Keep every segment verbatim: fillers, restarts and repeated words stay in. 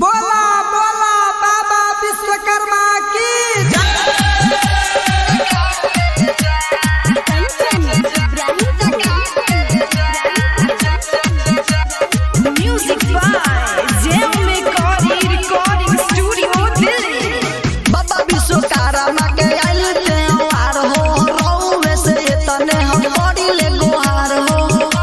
बोला बोला बाबा विश्वकर्मा की music by JM recording studio Delhi. बाबा विश्वकर्मा के आइल त्योहार हो, रउवे से तने हम करिले गोहार हो।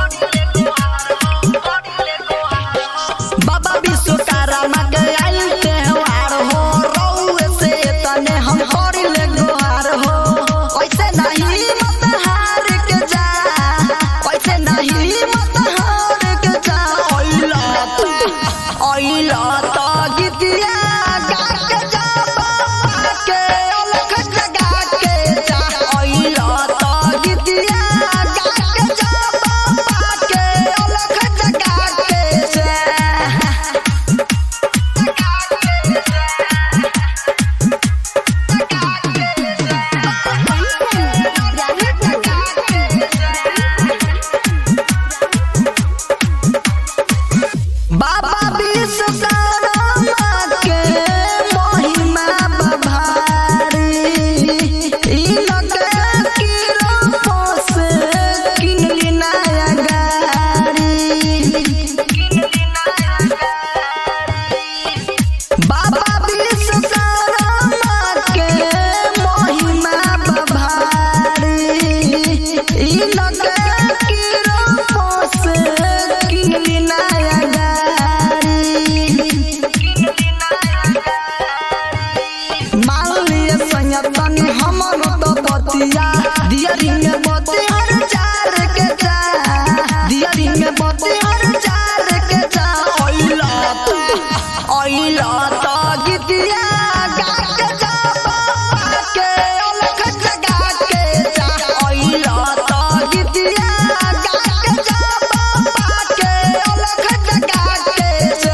बाबा विश्वकर्मा के आइल त्योहार हो, रउवे से तने हम करिले गोहार हो। ऐसे नहीं मत हार के जा, ऐसे नहीं मत हार के जा। ओइला तो ओइला तो गीतिया गा के जा बाबा के अलख जगा के जा। ओइला तो गीतिया गा के जा बाबा के अलख जगा के जा। बाबा विश्वकर्मा के महिमा बभारी, इनके किरपो से किनली नया गाड़ी। बाबा विश्वकर्मा के महिमा बभारी, इनके किरपो से किनली नया गाड़ी। मान लिए संयतनी हमर तो बतिया, दियरी में बती हर चार के जा, दियरी में बती हर चार के जा। ओइला तो ओइला तो गीतिया गा के जा बाबा के अलख जगा के जा। ओइला तो गीतिया गा के जा बाबा के अलख जगा के जा।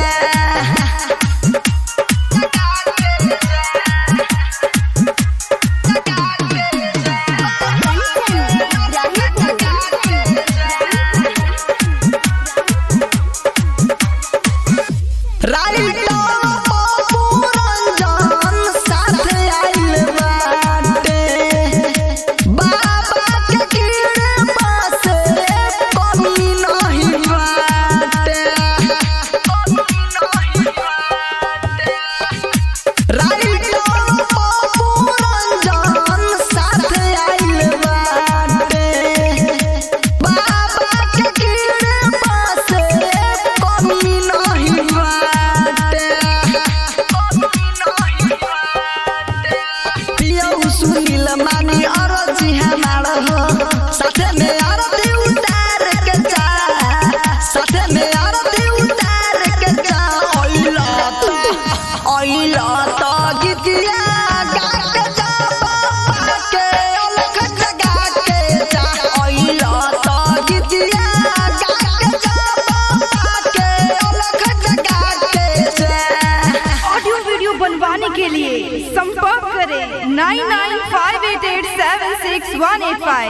राइट बाबू रंजन साथ आइल बाटे, बाबा के कृपा से कमी नहीं बाटे। राइट बाबू रंजन साथ आइल बाटे, बाबा के कृपा से कमी नहीं बाटे। पियऊ सुनील मानी अरजी हमार हो, साथे में आरती उतार के जा, साथे में आरती उतार के जा। ओइला तो ओइला तो गीतिया गा के जा बाबा के अलख जगा के जा। ओइला तो गीतिया गा के जा बाबा के अलख जगा के जा। ऑडियो वीडियो बनवाने के लिए संपर्क करें nine nine five eight eight seven six one eight five.